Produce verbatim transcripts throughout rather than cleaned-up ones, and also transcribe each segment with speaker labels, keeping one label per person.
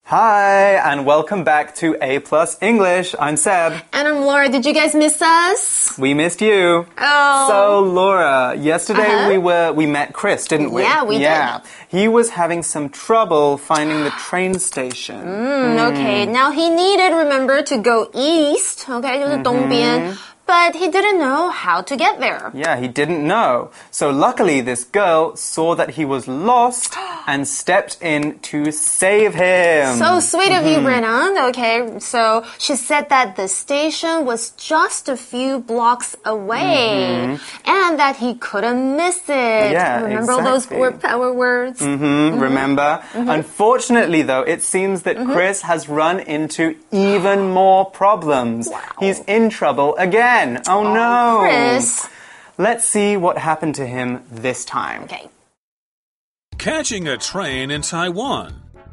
Speaker 1: Hi, and welcome back to A Plus English. I'm Seb.
Speaker 2: And I'm Laura. Did you guys miss us?
Speaker 1: We missed you.
Speaker 2: Oh.
Speaker 1: So, Laura, yesterday
Speaker 2: uh-huh.
Speaker 1: we were we met Chris, didn't we?
Speaker 2: Yeah, we
Speaker 1: yeah.
Speaker 2: did.
Speaker 1: He was having some trouble finding the train station.
Speaker 2: Mm, mm. Okay, now he needed, remember, to go east. Okay, 就是东边. But he didn't know how to get there.
Speaker 1: Yeah, he didn't know. So luckily, this girl saw that he was lost and stepped in to save him.
Speaker 2: So sweet of you, Brennan. Okay, so she said that the station was just a few blocks away mm-hmm. and that he couldn't miss it.
Speaker 1: Yeah,
Speaker 2: Remember
Speaker 1: exactly.
Speaker 2: all those word power words?
Speaker 1: Mm-hmm, mm-hmm. Remember? Mm-hmm. Unfortunately, though, it seems that mm-hmm. Chris has run into even more problems.
Speaker 2: Wow.
Speaker 1: He's in trouble again. Oh,
Speaker 2: oh
Speaker 1: no.
Speaker 2: Chris.
Speaker 1: Let's see what happened to him this time.
Speaker 2: Okay.
Speaker 3: Catching a train in Taiwan.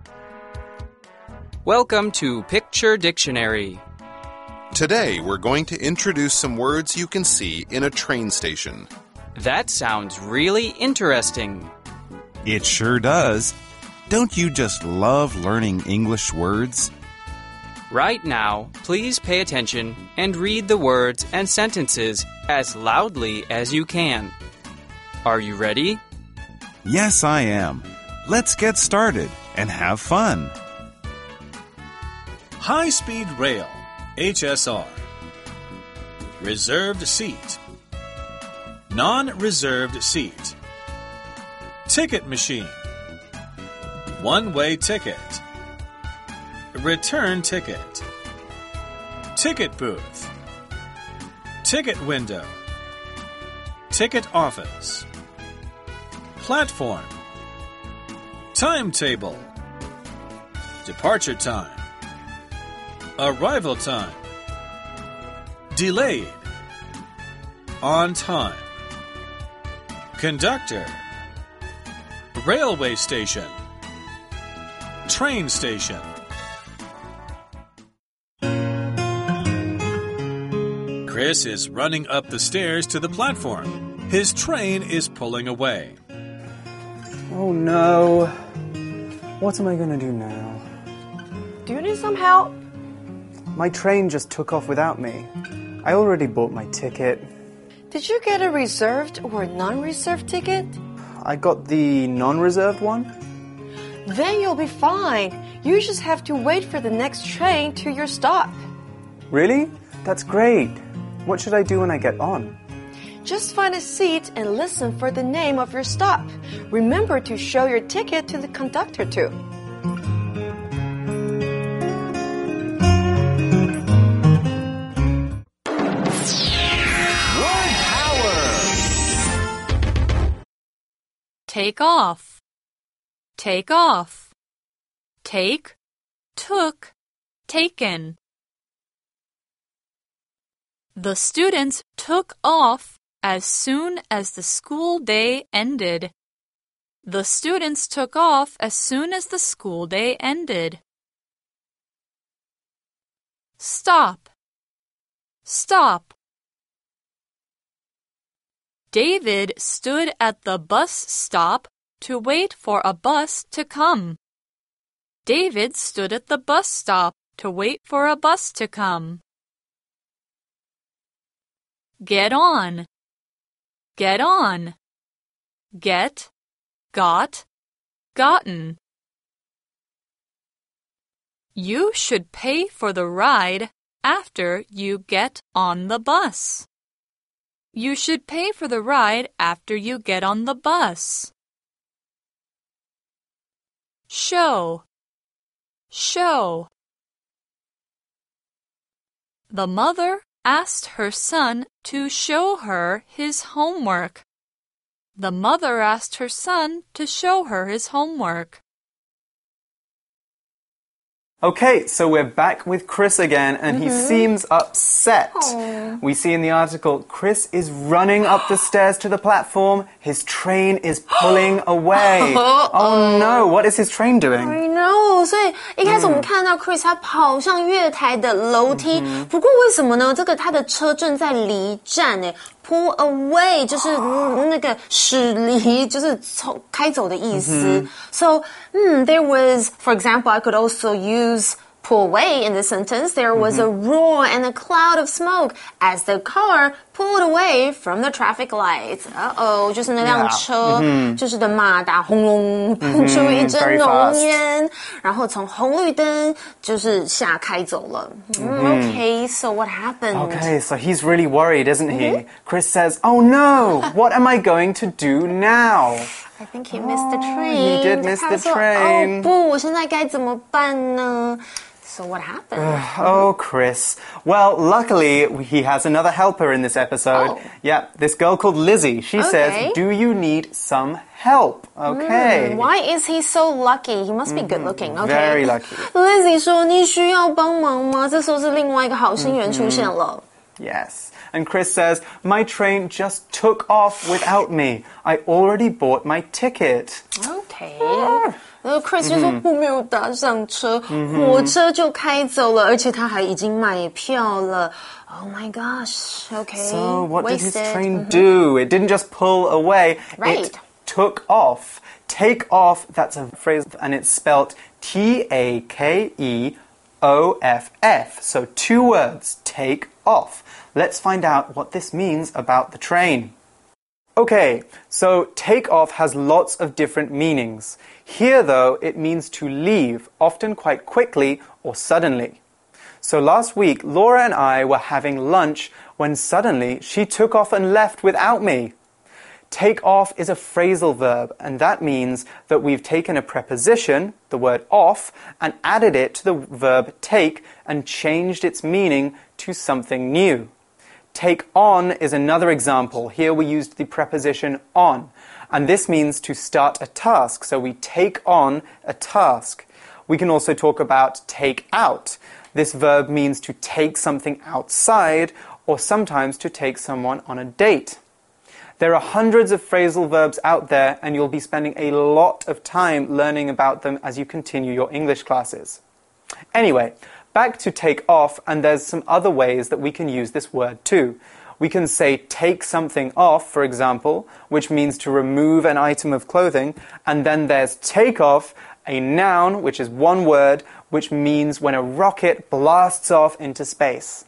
Speaker 4: Welcome to Picture Dictionary.
Speaker 5: Today, we're going to introduce some words you can see in a train station.
Speaker 4: That sounds really interesting.
Speaker 6: It sure does. Don't you just love learning English words?
Speaker 4: Right now, please pay attention and read the words and sentences as loudly as you can. Are you ready?
Speaker 6: Yes, I am. Let's get started and have fun.
Speaker 3: High-speed rail, H S R. Reserved seat. Non-reserved seat. Ticket machine. One-way ticket. Return ticket. Ticket booth. Ticket window. Ticket office. Platform. Timetable. Departure time. Arrival time. Delayed. On time. Conductor. Railway station. Train station. Chris is running up the stairs to the platform. His train is pulling away.
Speaker 1: Oh no. What am I going to do now?
Speaker 2: Do you need some help?
Speaker 1: My train just took off without me. I already bought my ticket.
Speaker 7: Did you get a reserved or non-reserved ticket?
Speaker 1: I got the non-reserved one.
Speaker 7: Then you'll be fine. You just have to wait for the next train to your stop.
Speaker 1: Really? That's great. What should I do when I get on?
Speaker 7: Just find a seat and listen for the name of your stop. Remember to show your ticket to the conductor too.
Speaker 3: Word power!
Speaker 8: Take off. Take off. Take, took, taken. The students took off as soon as the school day ended. The students took off as soon as the school day ended. Stop. Stop. David stood at the bus stop to wait for a bus to come. David stood at the bus stop to wait for a bus to come. Get on. Get on. Get, got, gotten. You should pay for the ride after you get on the bus. You should pay for the ride after you get on the bus. Show. Show. The mother asked her son to show her his homework. The mother asked her son to show her his homework.
Speaker 1: Okay, so we're back with Chris again, and mm-hmm. he seems upset.
Speaker 2: Aww.
Speaker 1: We see in the article, Chris is running up the stairs to the platform. His train is pulling away. Oh no, what is his train doing?
Speaker 2: I know, 所以一开始我们看到 Chris 他跑上月台的楼梯，不过为什么呢？这个他的车正在离站呢， pull away 就是那个驶离，就是从开走的意思。Mm-hmm. So, hmm, there was, for example, I could also use pull away in the sentence. There was mm-hmm. a roar and a cloud of smoke as the car pulled away from the traffic lights. Uh-oh, 就是那辆车 yeah. 就是的马达轰隆喷出一阵浓烟， 然后从红绿灯就是下开走了。Mm-hmm. Okay, so what happened?
Speaker 1: Okay, so he's really worried, isn't he? Mm-hmm. Chris says, oh no, what am I going to do now?
Speaker 2: I think he missed the train.
Speaker 1: He did miss the train.
Speaker 2: 哦不，我现在该怎么办呢？ So what happened?
Speaker 1: Oh, Chris. Well, luckily, he has another helper in this episode.
Speaker 2: Oh.
Speaker 1: Yeah, this girl called Lizzie. She okay. says, do you need some help? Okay.
Speaker 2: Mm, why is he so lucky? He must be good looking. Okay.
Speaker 1: Very lucky.
Speaker 2: Lizzie 说你需要帮忙吗？这时候是另外一个好心人出现了。
Speaker 1: Yes. And Chris says, my train just took off without me. I already bought my ticket.
Speaker 2: Okay. 然后 Chris 就说我没有搭上车，火车就开走了，而且他还已经买票了。Oh my gosh. Okay.
Speaker 1: So what did his train do? It didn't just pull away.
Speaker 2: Right.
Speaker 1: It took off. Take off, that's a phrase, and it's spelled T A K E O F F. So two words, take off. Let's find out what this means about the train. Okay, so take off has lots of different meanings. Here, though, it means to leave, often quite quickly or suddenly. So last week, Laura and I were having lunch when suddenly she took off and left without me. Take off is a phrasal verb, and that means that we've taken a preposition, the word off, and added it to the verb take and changed its meaning to something new. Take on is another example. Here we used the preposition on. And this means to start a task. So we take on a task. We can also talk about take out. This verb means to take something outside or sometimes to take someone on a date. There are hundreds of phrasal verbs out there and you'll be spending a lot of time learning about them as you continue your English classes. Anyway, back to take off, and there's some other ways that we can use this word too. We can say take something off, for example, which means to remove an item of clothing, and then there's take off, a noun, which is one word, which means when a rocket blasts off into space.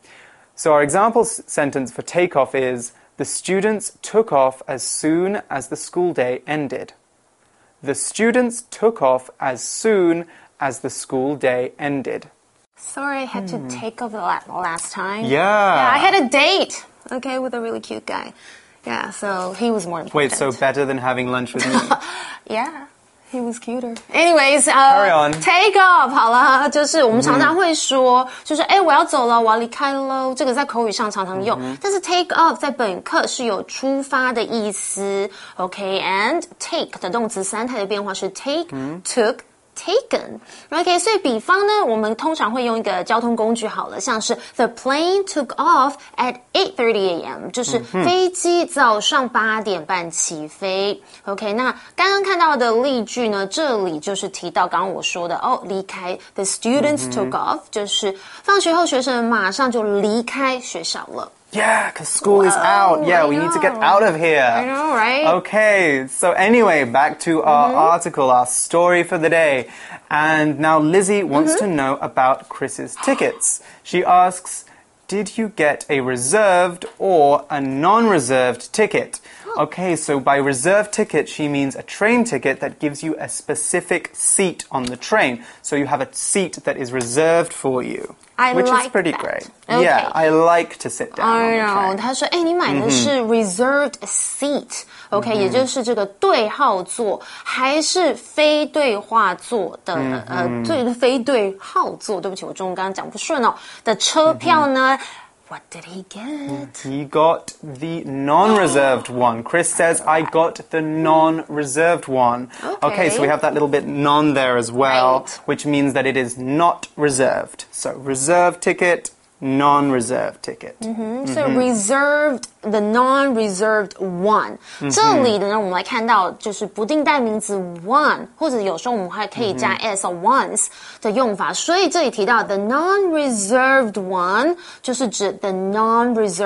Speaker 1: So our example sentence for take off is, the students took off as soon as the school day ended. The students took off as soon as the school day ended.
Speaker 2: Sorry, I had to take off the last time.
Speaker 1: Yeah.
Speaker 2: Yeah, I had a date, okay, with a really cute guy. Yeah, so he was more important.
Speaker 1: Wait, so better than having lunch with me?
Speaker 2: Yeah, he was cuter. Anyways, uh,
Speaker 1: Carry on.
Speaker 2: Take off, 好了，就是我们常常会说，就是哎，我要走了，我要离开喽。这个在口语上常常用，但是 take off 在本课是有出发的意思。Okay, and take 的动词三态的变化是 take, took. Taken. Okay, 所以比方呢，我们通常会用一个交通工具好了，像是 The plane took off at eight thirty a m 就是飞机早上八点半起飞。OK, 那刚刚看到的例句呢，这里就是提到刚刚我说的哦，离开 The students took off 就是放学后学生马上就离开学校了。
Speaker 1: Yeah, because school Whoa, is out. Yeah,
Speaker 2: I
Speaker 1: we
Speaker 2: know.
Speaker 1: need to get out of here.
Speaker 2: I know, right?
Speaker 1: Okay, so anyway, back to our mm-hmm. article, our story for the day. And now Lizzie wants mm-hmm. to know about Chris's tickets. She asks, did you get a reserved or a non-reserved ticket? Okay, so by reserved ticket, she means a train ticket that gives you a specific seat on the train. So you have a seat that is reserved for you.
Speaker 2: I
Speaker 1: which
Speaker 2: like
Speaker 1: is pretty
Speaker 2: that.
Speaker 1: great.
Speaker 2: Okay.
Speaker 1: Yeah, I like to sit down
Speaker 2: I
Speaker 1: on the
Speaker 2: know.
Speaker 1: train.
Speaker 2: 他说，哎，你买的是 reserved seat, OK，、mm-hmm. 也就是这个对号座，还是非对话座的、mm-hmm. 呃，对非对号座？对不起，我中文刚刚讲不顺哦。的车票呢？ What did he get?
Speaker 1: He got the non-reserved one. Chris says, I got the non-reserved one.
Speaker 2: Okay.
Speaker 1: Okay, so we have that little bit non there as well,
Speaker 2: right.
Speaker 1: which means that it is not reserved. So reserved ticket, non-reserved ticket.
Speaker 2: Mm-hmm. So mm-hmm. reserved, the non-reserved one. Mm-hmm. 这里的呢，我们来看到就是不定代名词 one， 或者有时候我们还可以加 s、mm-hmm. once 的用法。所以这里提到 the non-reserved one 就是指 the non-reserved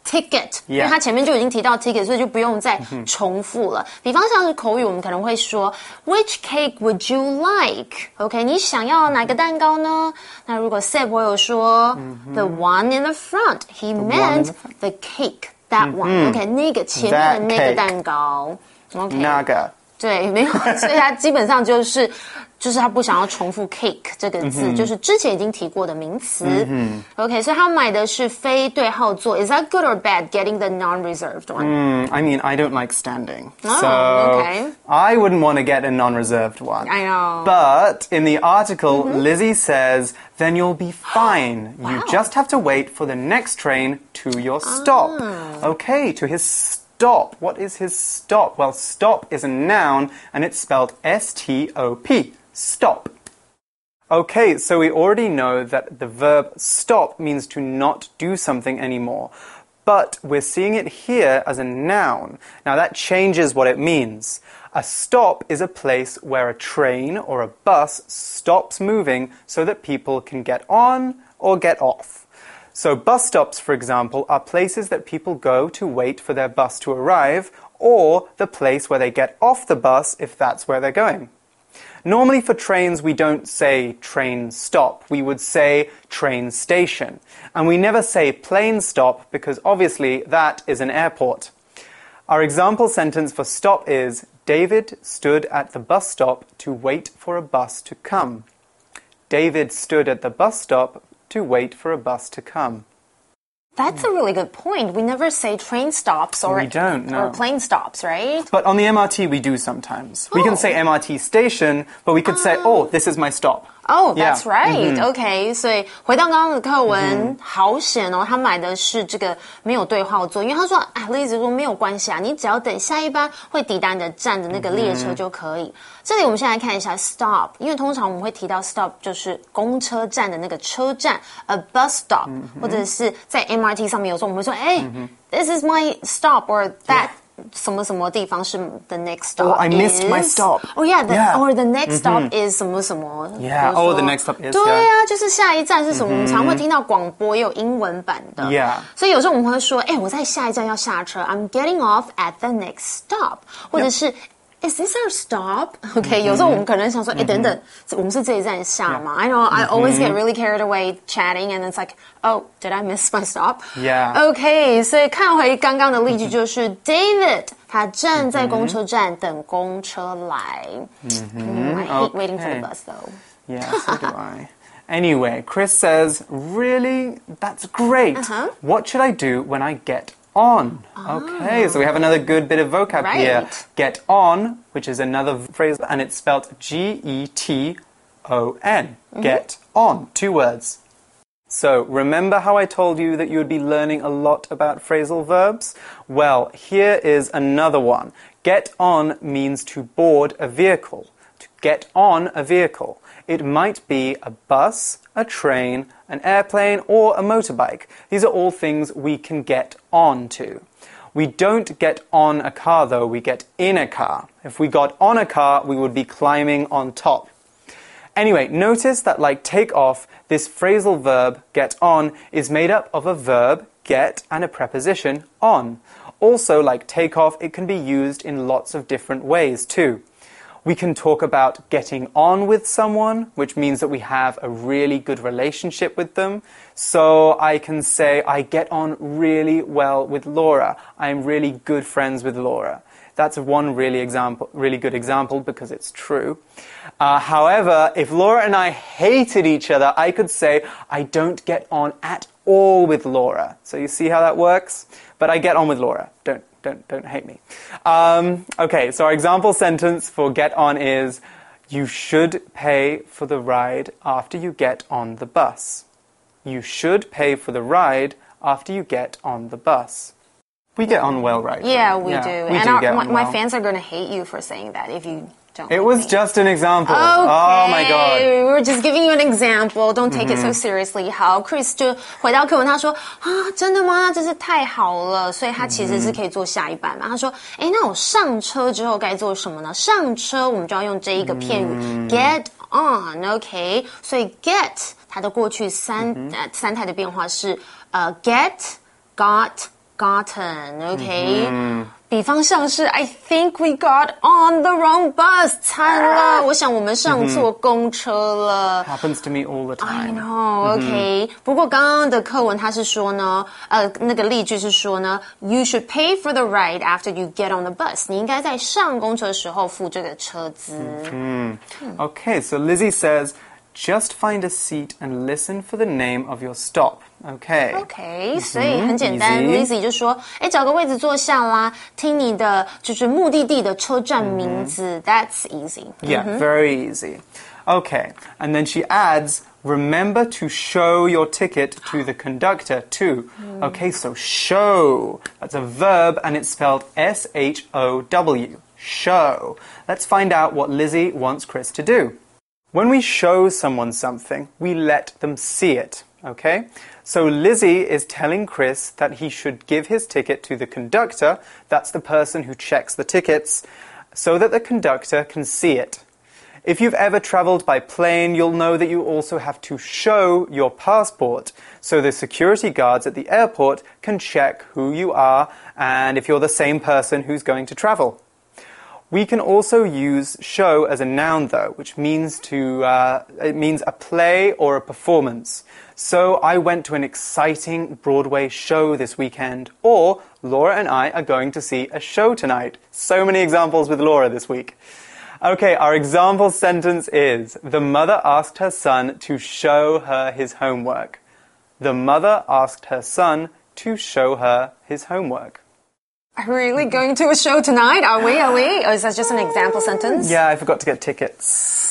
Speaker 2: ticket，、
Speaker 1: Yeah.
Speaker 2: 因为它前面就已经提到 ticket， 所以就不用再重复了。比方像是口语，我们可能会说 Which cake would you like？OK，、okay, 你想要哪个蛋糕呢？那如果 Seb 我有说、mm-hmm. the one in the front，he meant the cake that one、mm-hmm. OK， 那个前面的那个蛋糕。OK，
Speaker 1: 那个
Speaker 2: 对，没有，所以他基本上就是。就是他不想要重复 cake 这个字，
Speaker 1: mm-hmm.
Speaker 2: 就是之前已经提过的名词。
Speaker 1: Mm-hmm.
Speaker 2: OK， 所以他买的是非对号座。Is that good or bad? Getting the non-reserved one?
Speaker 1: Mm, I mean, I don't like standing,
Speaker 2: oh,
Speaker 1: so
Speaker 2: okay.
Speaker 1: I wouldn't want to get a non-reserved one.
Speaker 2: I know.
Speaker 1: But in the article,
Speaker 2: mm-hmm.
Speaker 1: Lizzie says, then you'll be fine.
Speaker 2: Wow.
Speaker 1: You just have to wait for the next train to your stop.
Speaker 2: Ah.
Speaker 1: Okay, to his stop. What is his stop? Well, stop is a noun, and it's spelled S T O P. Stop. Okay, so we already know that the verb stop means to not do something anymore. But we're seeing it here as a noun. Now that changes what it means. A stop is a place where a train or a bus stops moving so that people can get on or get off. So bus stops, for example, are places that people go to wait for their bus to arrive, or the place where they get off the bus if that's where they're going. Normally for trains, we don't say train stop. We would say train station. And we never say plane stop because obviously that is an airport. Our example sentence for stop is, David stood at the bus stop to wait for a bus to come. David stood at the bus stop to wait for a bus to come.
Speaker 2: That's a really good point. We never say train stops or,
Speaker 1: we don't, no.
Speaker 2: or plane stops, right?
Speaker 1: But on the M R T, we do sometimes.
Speaker 2: Oh.
Speaker 1: We can say M R T station, but we could say, oh, this is my stop.
Speaker 2: Oh, that's
Speaker 1: yeah.
Speaker 2: right.
Speaker 1: Mm-hmm.
Speaker 2: OK， 所以回到刚刚的课文， mm-hmm. 好险哦，他买的是这个没有对号座，因为他说，哎，例子说没有关系啊，你只要等下一班会抵达你的站的那个列车就可以。Mm-hmm. 这里我们先来看一下 stop， 因为通常我们会提到 stop 就是公车站的那个车站 ，a bus stop，、mm-hmm. 或者是在 M R T 上面，有时候我们会说，哎、mm-hmm. ，this is my stop or that、yeah.什么什么地方是 the next stop
Speaker 1: Oh, I missed
Speaker 2: is,
Speaker 1: my stop.
Speaker 2: Oh yeah, the,
Speaker 1: yeah.
Speaker 2: or the next stop
Speaker 1: mm-hmm.
Speaker 2: is 什么什么
Speaker 1: Yeah, oh, the next stop is,
Speaker 2: 对
Speaker 1: yeah.
Speaker 2: 啊，就是下一站是什么、mm-hmm. 我们常会听到广播也有英文版的
Speaker 1: Yeah.
Speaker 2: 所以有时候我们会说，哎，我在下一站要下车 I'm getting off at the next stop 或者是 Is this our stop? Okay, 有时候我们可能想说，哎，等等，我们是这一站下吗 I know, I always get really carried away chatting and it's like, oh, did I miss my stop?
Speaker 1: Yeah.
Speaker 2: Okay, 所以看回刚刚的例句就是 David 他站在公车站等公车来
Speaker 1: Mm-hmm.
Speaker 2: I hate
Speaker 1: okay.
Speaker 2: waiting for the bus though.
Speaker 1: Yeah, so do I. Anyway, Chris says, really? That's great.
Speaker 2: Uh-huh.
Speaker 1: What should I do when I get on?
Speaker 2: Oh.
Speaker 1: Okay, so we have another good bit of vocab
Speaker 2: right.
Speaker 1: here. Get on, which is another phrase, and it's spelled G E T O N. Mm-hmm. Get on. Two words. So, remember how I told you that you would be learning a lot about phrasal verbs? Well, here is another one. Get on means to board a vehicle. To get on a vehicle. It might be a bus, a train, an airplane, or a motorbike. These are all things we can get on to. We don't get on a car, though. We get in a car. If we got on a car, we would be climbing on top. Anyway, notice that like take off, this phrasal verb, get on, is made up of a verb, get, and a preposition, on. Also, like take off, it can be used in lots of different ways, too. We can talk about getting on with someone, which means that we have a really good relationship with them. So I can say, I get on really well with Laura. I'm really good friends with Laura. That's one really example, really good example because it's true. Uh, however, if Laura and I hated each other, I could say, I don't get on at all with Laura. So you see how that works? But I get on with Laura. Don't Don't, don't hate me. Um, okay, so our example sentence for get on is, you should pay for the ride after you get on the bus. You should pay for the ride after you get on the bus. We get on well, right?
Speaker 2: Yeah, we
Speaker 1: yeah,
Speaker 2: do.
Speaker 1: We
Speaker 2: and
Speaker 1: do
Speaker 2: our,
Speaker 1: get
Speaker 2: my,
Speaker 1: on
Speaker 2: my
Speaker 1: well.
Speaker 2: fans are going to hate you for saying that if you don't.
Speaker 1: It
Speaker 2: like
Speaker 1: was
Speaker 2: me.
Speaker 1: just an example.
Speaker 2: Okay.
Speaker 1: Oh my god.
Speaker 2: We were just giving you an example. Don't take it so seriously. 好 Chris 就回到课文，他说啊，真的吗？真是太好了，所以他其实是可以做下一版嘛。他说，哎，那我上车之后该做什么呢？上车我们就要用这一个片语、get on，OK？、Okay? 所以 get 它的过去三、呃、三态的变化是呃 get、got。 gotten，OK？、嗯、比方像是 I think we got on the wrong bus， 惨了，我想我们上错公车了。
Speaker 1: Happens to me all the time.
Speaker 2: I know, OK、嗯。不过刚刚的课文它是说呢，呃，那个例句是说呢 ，You should pay for the ride after you get on the bus。你应该在上公车的时候付这个车资。
Speaker 1: 嗯 Okay, so Lizzie says.Just find a seat and listen for the name of your stop. Okay.
Speaker 2: Okay, 所以很简单 Lizzie 就说，哎，找个位置坐下啦，听你的就是目的地的车站名字。That's easy.
Speaker 1: Yeah, very easy. Okay, and then she adds, remember to show your ticket to the conductor too. Okay, so show, that's a verb and it's spelled S H O W. Show. Let's find out what Lizzie wants Chris to do.When we show someone something, we let them see it, okay? So Lizzie is telling Chris that he should give his ticket to the conductor, that's the person who checks the tickets, so that the conductor can see it. If you've ever traveled by plane, you'll know that you also have to show your passport, so the security guards at the airport can check who you are and if you're the same person who's going to travel.We can also use show as a noun though, which means to, uh, it means a play or a performance. So I went to an exciting Broadway show this weekend, or Laura and I are going to see a show tonight. So many examples with Laura this week. Okay, our example sentence is, the mother asked her son to show her his homework. The mother asked her son to show her his homework.Are
Speaker 2: we really going to a show tonight? Are we? Are we? Or is that just an example sentence?
Speaker 1: Yeah, I forgot to get tickets.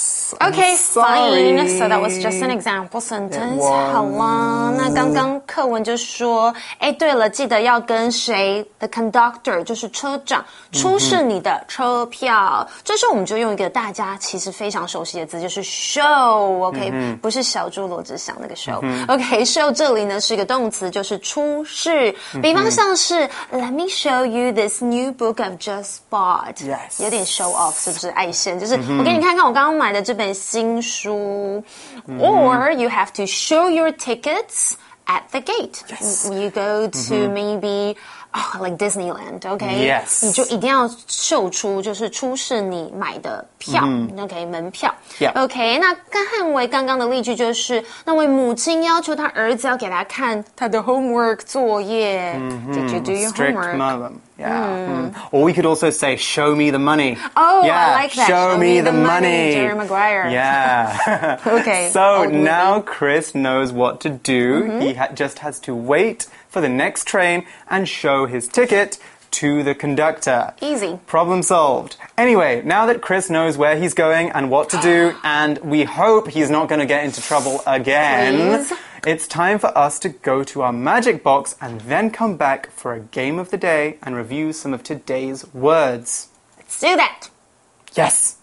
Speaker 2: Okay, fine. So that was just an example sentence. 好啦，那刚刚课文就说，哎，对了，记得要跟谁 ？The conductor 就是车长出示你的车票。嗯、这时候我们就用一个大家其实非常熟悉的字，就是 show。OK，、嗯、不是小猪罗志祥那个 show。OK，show、嗯 okay, 这里呢是一个动词，就是出示。比方像是、嗯、Let me show you this new book I've just bought。Yes， 有点 show off， 是不是？爱现就是、嗯、我给你看看我刚刚买的这本新书、嗯、or you have to show your tickets at the gate. Yes. You go to mm-hmm. maybe oh, like Disneyland, okay?
Speaker 1: Yes.
Speaker 2: 你就一定要秀出，就是出示你买的票、mm-hmm. OK 门票。
Speaker 1: Yeah.
Speaker 2: OK， 那跟汉维刚刚的例句就是，那位母亲要求他儿子要给他看他的 homework 作业。Mm-hmm. Did you do your
Speaker 1: Strict
Speaker 2: homework?
Speaker 1: mother.Yeah. Mm. Or we could also say, show me the money.
Speaker 2: Oh,
Speaker 1: yeah,
Speaker 2: I like that.
Speaker 1: Show, show me, me the, the money.
Speaker 2: money. Jerry Maguire.
Speaker 1: Yeah.
Speaker 2: Okay.
Speaker 1: So now Chris knows what to do.
Speaker 2: Mm-hmm.
Speaker 1: He ha- just has to wait for the next train and show his ticket to the conductor.
Speaker 2: Easy.
Speaker 1: Problem solved. Anyway, now that Chris knows where he's going and what to do, and we hope he's not going to get into trouble again,
Speaker 2: Please.
Speaker 1: It's time for us to go to our magic box and then come back for a game of the day and review some of today's words.
Speaker 2: Let's do that.
Speaker 1: Yes.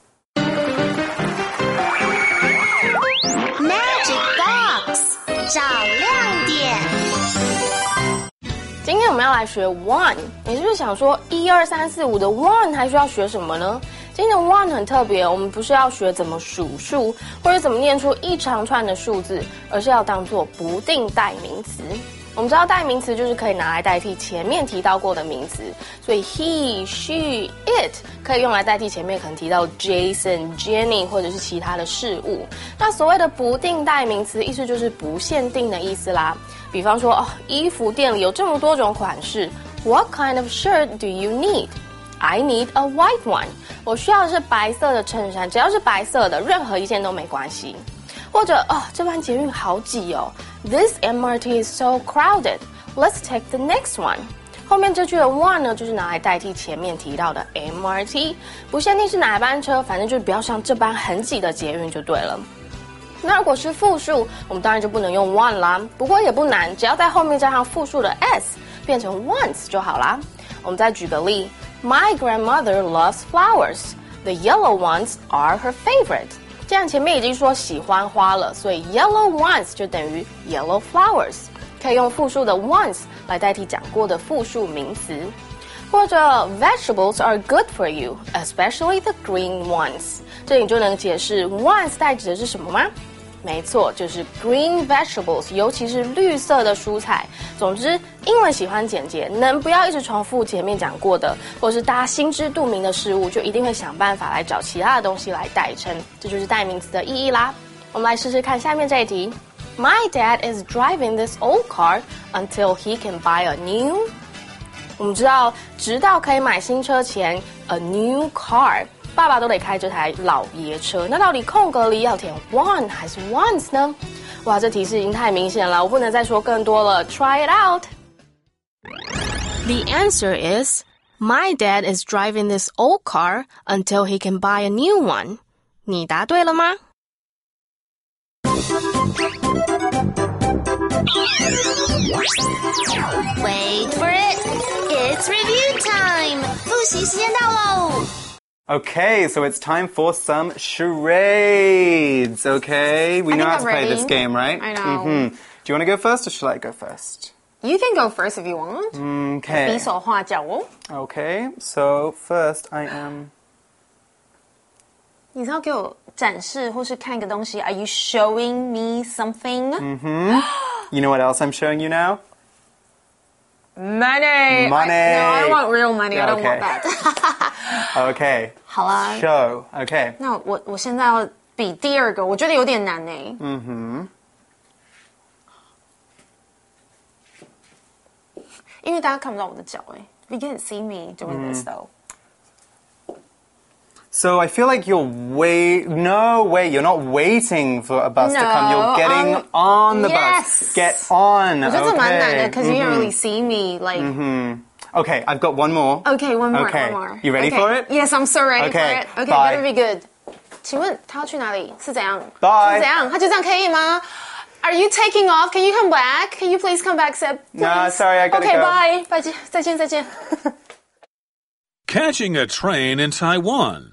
Speaker 9: Magic box 找亮点。
Speaker 7: 今天我们要来学 one， 你是不是想说一二三四五的 one 还需要学什么呢？今天的 one 很特别，我们不是要学怎么数数，或者怎么念出一长串的数字，而是要当做不定代名词。我们知道代名词就是可以拿来代替前面提到过的名词，所以 he, she, it 可以用来代替前面可能提到 Jason、Jenny 或者是其他的事物。那所谓的不定代名词，意思就是不限定的意思啦。比方说，哦，衣服店里有这么多种款式 ，What kind of shirt do you need?I need a white one. 我需要的是白色的衬衫，只要是白色的，任何一件都没关系。或者，哦，这班捷运好挤哦。This M R T is so crowded. Let's take the next one. 后面这句的 one 呢，就是拿来代替前面提到的 M R T， 不限定是哪一班车，反正就是不要上这班很挤的捷运就对了。那如果是复数，我们当然就不能用 one 啦。不过也不难，只要在后面加上复数的 s， 变成 once 就好啦。我们再举个例。My grandmother loves flowers. The yellow ones are her favorite. 这样前面已经说喜欢花了，所以 yellow ones 就等于 yellow flowers。可以用复数的 once 来代替讲过的复数名词。或者 vegetables are good for you, especially the green ones. 这里就能解释 once 代指的是什么吗？ 没错，就是 green vegetables， 尤其是绿色的蔬菜。总之，英文喜欢简洁，能不要一直重复前面讲过的，或是大家心知肚明的事物，就一定会想办法来找其他的东西来代称，这就是代名词的意义啦。我们来试试看下面这一题。My dad is driving this old car until he can buy a new. 我们知道，直到可以买新车前 ，a new car， 爸爸都得开这台老爷车。那到底空格里要填 one 还是 once 呢？哇，这提示已经太明显了，我不能再说更多了。Try it out. The answer is my dad is driving this old car until he can buy a new one. 你答对了吗
Speaker 9: ？Wait for it. It's review time. 复习时间到喽。
Speaker 1: Okay, so it's time for some charades. Okay, we
Speaker 2: I
Speaker 1: know
Speaker 2: think
Speaker 1: how
Speaker 2: I'm
Speaker 1: to play
Speaker 2: ready.
Speaker 1: this game, right?
Speaker 2: I know.
Speaker 1: Mm-hmm. Do you want to go first, or should I go first?
Speaker 2: You can go first if you want.
Speaker 1: Okay.
Speaker 2: 比手画脚哦。
Speaker 1: Okay, so first I am.
Speaker 2: 你是要给我展示或是看一个东西 ？Are you showing me something?
Speaker 1: Mm-hmm. You know what else I'm showing you now?
Speaker 2: Money.
Speaker 1: Money.
Speaker 2: I, no, I want real money. I don't
Speaker 1: Okay.
Speaker 2: want that.
Speaker 1: Okay.
Speaker 2: 好啦。
Speaker 1: Show. Okay.
Speaker 2: 那我我现在要比第二个，我觉得有点难呢。
Speaker 1: 嗯哼。
Speaker 2: 因为大家看不到我的脚哎。You can't see me doing this though.
Speaker 1: So I feel like you're wait. No way, you're not waiting for a bus
Speaker 2: no,
Speaker 1: to come. You're getting
Speaker 2: um,
Speaker 1: on the
Speaker 2: yes.
Speaker 1: bus. Get on.
Speaker 2: 我觉得这蛮难的
Speaker 1: Okay.
Speaker 2: ，because you can't
Speaker 1: Mhm.
Speaker 2: really see me like.
Speaker 1: Mhm. Okay, I've got one more.
Speaker 2: Okay, one more,
Speaker 1: Okay.
Speaker 2: one more.
Speaker 1: You ready
Speaker 2: okay.
Speaker 1: for it?
Speaker 2: Yes, I'm so ready
Speaker 1: Okay,
Speaker 2: for it. Okay,
Speaker 1: bye.
Speaker 2: better be good. 请问他要去哪里？是怎样
Speaker 1: Bye.
Speaker 2: 是怎样？他就这样可以吗？Are you taking off? Can you come back? Can you please come back, Seb? Please?
Speaker 1: No, sorry, I gotta
Speaker 2: okay,
Speaker 1: go.
Speaker 2: bye. 拜见，再见，再见。
Speaker 3: Catching a train in Taiwan.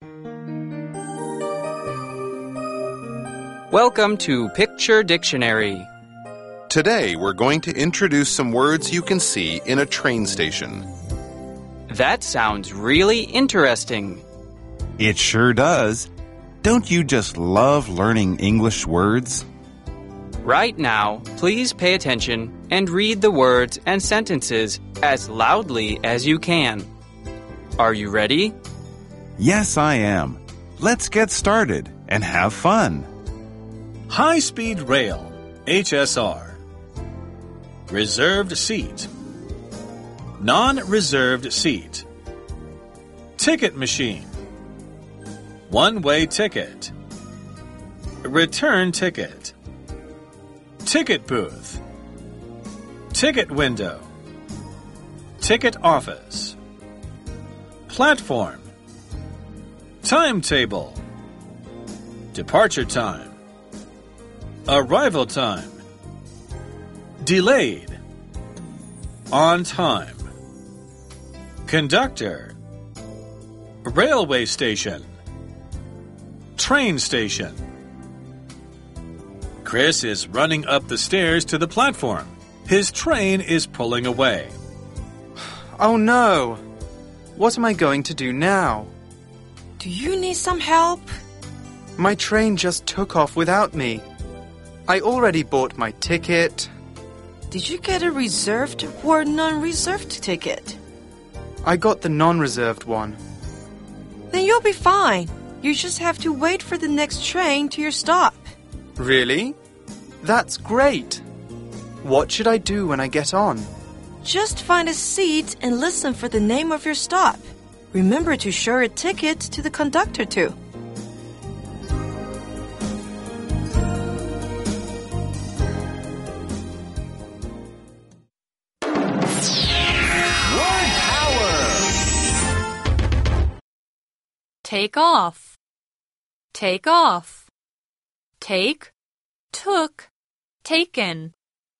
Speaker 4: Welcome to Picture Dictionary.
Speaker 5: Today, we're going to introduce some words you can see in a train station.
Speaker 4: That sounds really interesting.
Speaker 6: It sure does. Don't you just love learning English words?
Speaker 4: Right now, please pay attention and read the words and sentences as loudly as you can. Are you ready?
Speaker 6: Yes, I am. Let's get started and have fun.
Speaker 3: High-speed rail, H S R. Reserved seat. Non-reserved seat. Ticket machine. One-way ticket. Return ticket. Ticket booth. Ticket window. Ticket office. Platform. Timetable. Departure time. Arrival time. Delayed. On time. Conductor. Railway station. Train station. Chris is running up the stairs to the platform. His train is pulling away.
Speaker 1: Oh no! What am I going to do now?
Speaker 10: Do you need some help?
Speaker 1: My train just took off without me. I already bought my ticket.
Speaker 10: Did you get a reserved or non-reserved ticket?
Speaker 1: I got the non-reserved one.
Speaker 10: Then you'll be fine. You just have to wait for the next train to your stop.
Speaker 1: Really? That's great. What should I do when I get on?
Speaker 10: Just find a seat and listen for the name of your stop. Remember to show your ticket to the conductor too.
Speaker 8: Take off. Take off. Take, took, taken.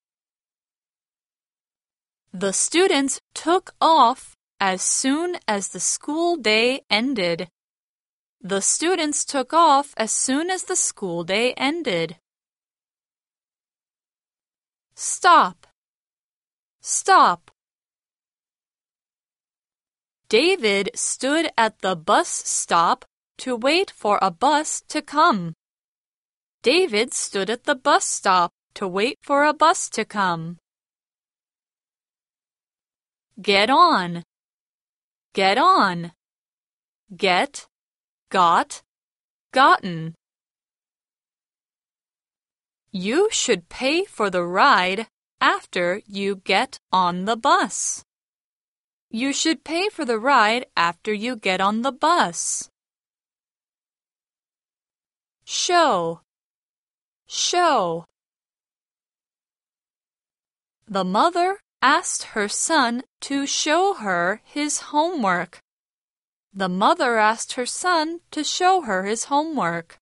Speaker 8: The students took off as soon as the school day ended. The students took off as soon as the school day ended. Stop. Stop. David stood at the bus stop to wait for a bus to come. David stood at the bus stop to wait for a bus to come. Get on. Get on. Get, got, gotten. You should pay for the ride after you get on the bus. You should pay for the ride after you get on the bus. Show. Show. The mother asked her son to show her his homework. The mother asked her son to show her his homework.